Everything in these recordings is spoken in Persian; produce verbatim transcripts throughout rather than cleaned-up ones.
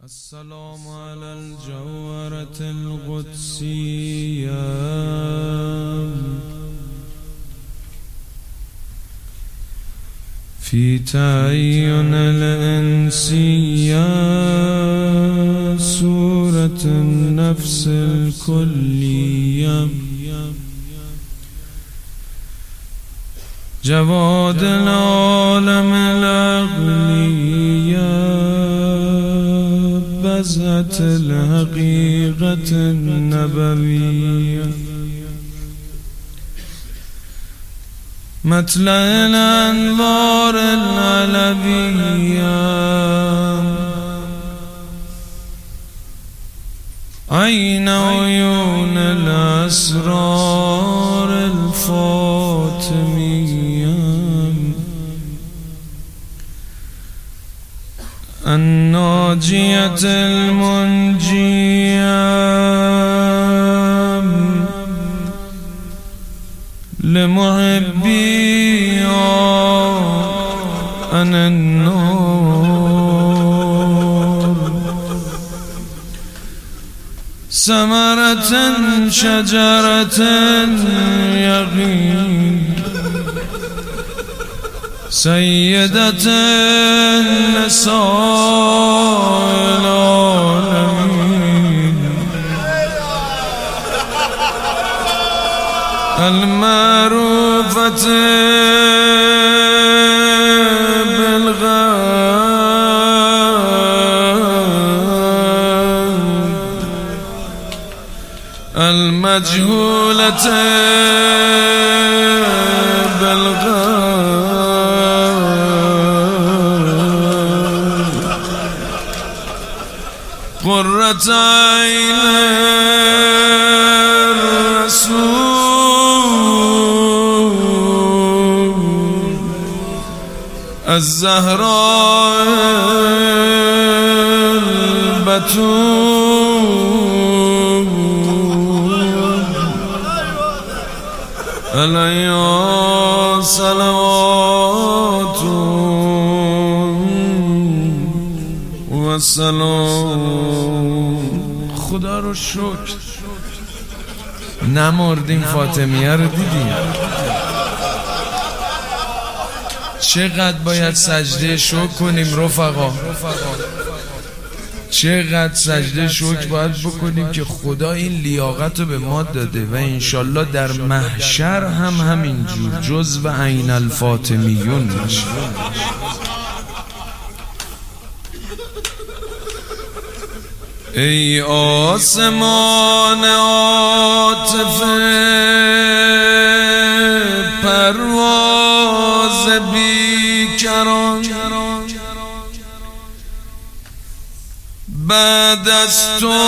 السلام على الجوهرة القدسية في تعين الإنسية سورة النفس الكلية جواد العالم العقلية بزهة الحقيقة النبوية مطلع الأنوار العلوية عين عيون الأسرار الفاطمية الناجية المنجية لمحبيها عن النار ثمرة شجرة يقين سيدة النساء العالمين المعروفة بالغيب المجهولة بالغيب قرة عين الرسول الزهراء البتول عليها صلوات و سلام. خدا رو شکر نمردیم، فاطمیه رو دیدیم. چقدر باید سجده شکر کنیم رفقا، چقدر سجده شکر باید بکنیم که خدا این لیاقت رو به ما داده و انشالله در محشر هم همینجور جزو عین الفاطمیون باشه. ای آسمان عاطفه پرواز بیکران، بعد از تو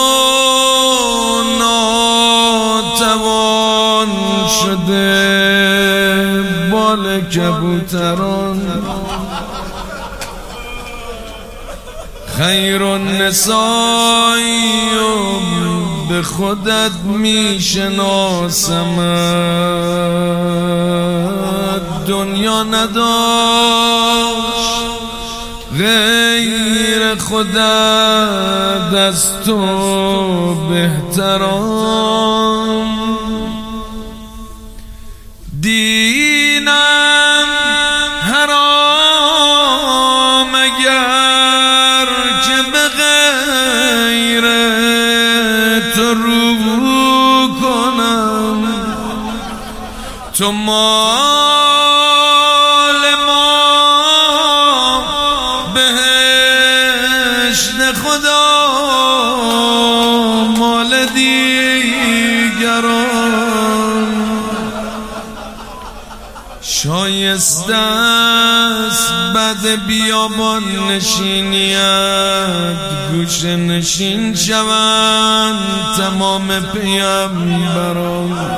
ناتوان شده بال کبوتران، خیر النسائی و به خودت میشناسمت، دنیا نداشت غیر خودت از تو بهتران، دینم حرام اگر که به غیر تو رو کنم، تو مال ما بهشت خدا مال دیگران، شایسته است بعد بیابان نشینیت گوش نشین شوند تمام پیامبران.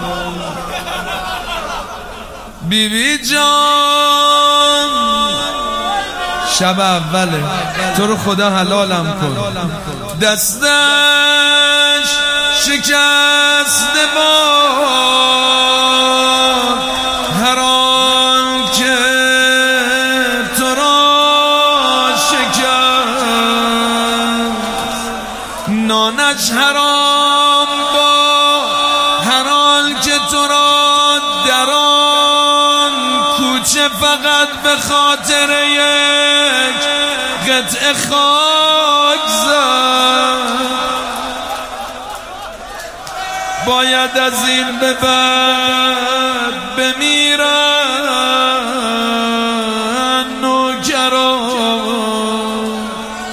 بی بی جان شب اوله، تو رو خدا حلالم کن، دستش شکسته باد هر آن که تو را شکست، همش حرام با هر حال که تو را در آن کوچه فقط به خاطر یک قطعه خاک زد. باید از این به بعد بمیرن نوکران.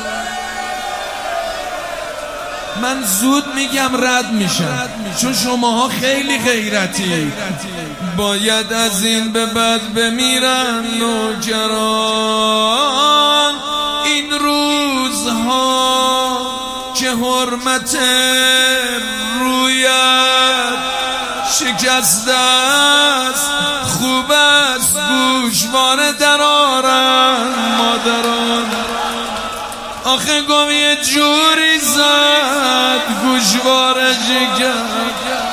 من زود میگم رد میشم چون شماها خیلی غیرتی. باید از این به بعد بمیرن نوکران. این روزها که حرمت رویت شکسته است خوب است گوشواره در آرن مادران. آخه گم یه جوری زد گوشواره جگر.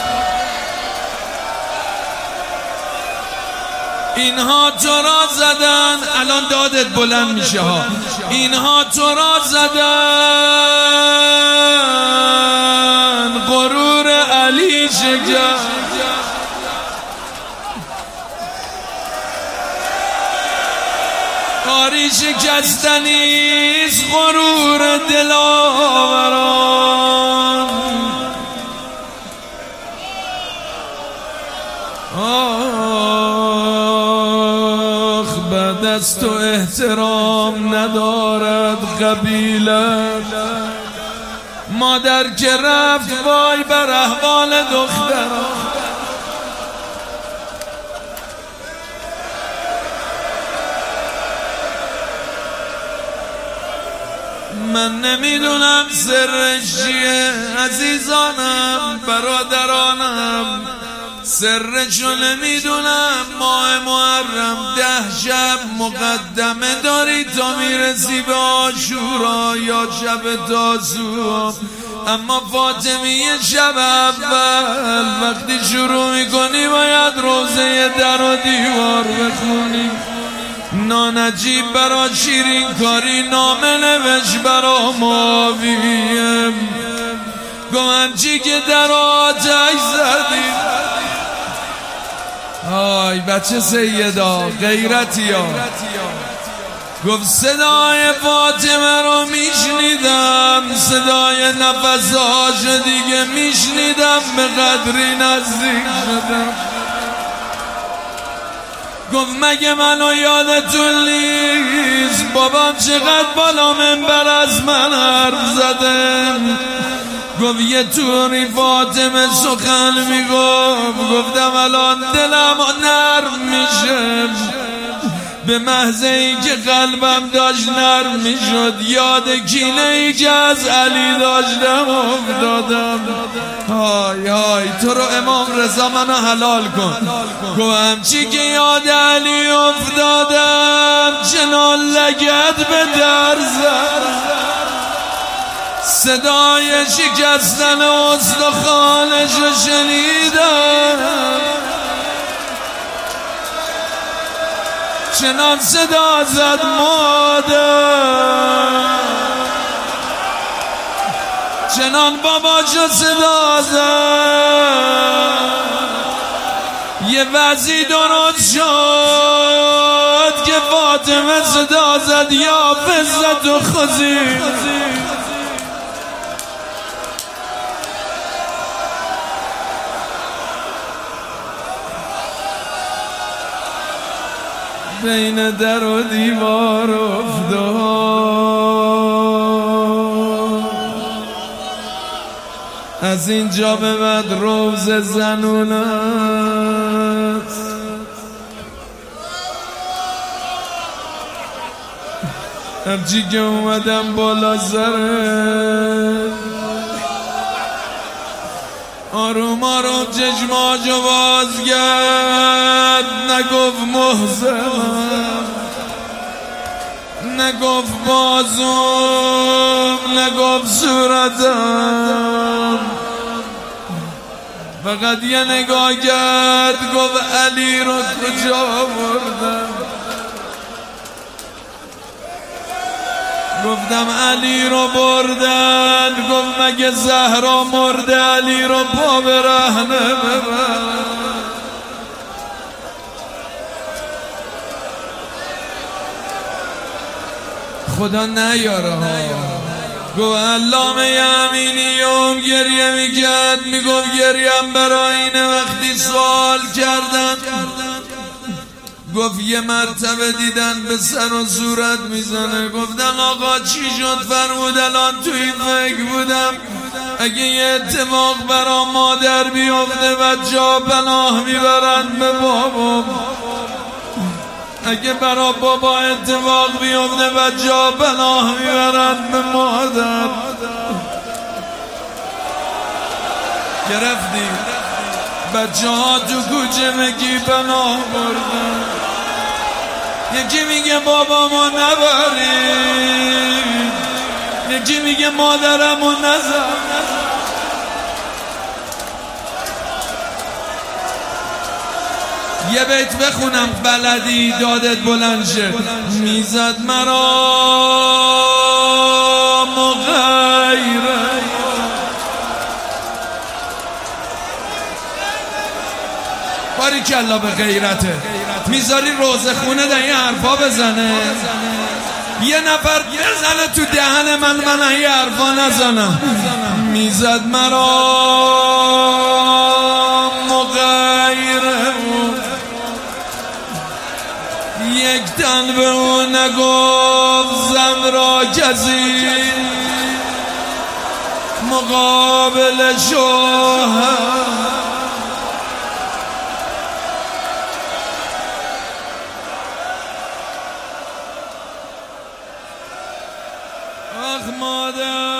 اینها تو را زدن الان دادت بلند میشه ها. اینها تو را زدن غرور علی شکر. کاری شکستنیست غرور دلاوران. آخ بعد از تو احترام ندارد قبیلت. مادر که رفت وای بر احوال دختران. من نمیدونم سرش چیه عزیزانم برادرانم. سرشو نمیدونم. ماه محرم ده شب مقدمه داری تا میرسی به عاشورا یا شب تاسوعا. اما فاطمی شب اول وقتی شروع میکنی باید روزه در و دیوار بخونی. نانجیب برا شیرین کاری نامه نوشت برا ماویم. گوهم چی که در آتش زدیم. آی بچه سیدا غیرتی ها. گفت صدای فاطمه رو میشنیدم صدای نفسهاشو دیگه میشنیدم به قدری نزدیک شدم. گفت مگه منو یادتون نیست بابام چقدر بالا منبر از من حرف زدن. گفت یه طوری فاطمه سخن میگفت گفتم الان دلم نرم میشه. به محض این که قلبم داشت نرم میشد یاد کینه ای که از علی داشتم افتادم. های های تو رو امام رضا منو حلال کن. گوهم چی که یاد علی افتادم چنان لگد به در زد. صدای شکستن استخوانش رو شنیدم. چنان صدا زد مادر چنان باباشو صدا زد. یه وضعی درست شد که فاطمه صدا زد یا فزت و خزی. بین در و دیوار افتاد. از اینجا به بعد روز زنون است. همچی که اومدم بالا سره آروم آروم چشماشو باز کرد. نگفت محسنم نگفت بازوم نگفت صورتم. فقط یه نگاه کرد گفت علی رو کجا بردم. گفتم علی رو بردن، گفت مگه زهرا مرده علی رو پا برهنه ببر. خدا نیاره ها. گو علامه یمینیوم گریه میکرد، میگفت گریم برای اینه وقتی سوال کردن، گفت یه مرتبه دیدن به سر و صورت میزنه، گفتن آقا چی شد؟ فرمود الان تو این فکر بودم اگه یه اتفاق برا مادر بیفته بچه ها پناه میبرن به بابا، اگه برا بابا اتفاق بیفته بچه ها پناه میبرن به مادر. گرفتی بچه ها تو کوچه مگی پناه بردن، یکی میگه بابامو نبرید، یکی میگه مادرمو نزن. یه بیت بخونم بلدی دادت بلند شه. میزد مرا مغیره، باریکلا به غیرته. میذاری روزه خونه در این حرفا بزنه، یه نفر بزنه تو دهن من من این حرفا نزنم. میزد مرا مغیره، یک تن به اون نگفت زمرا کسی مقابل شوهر. آخ مادر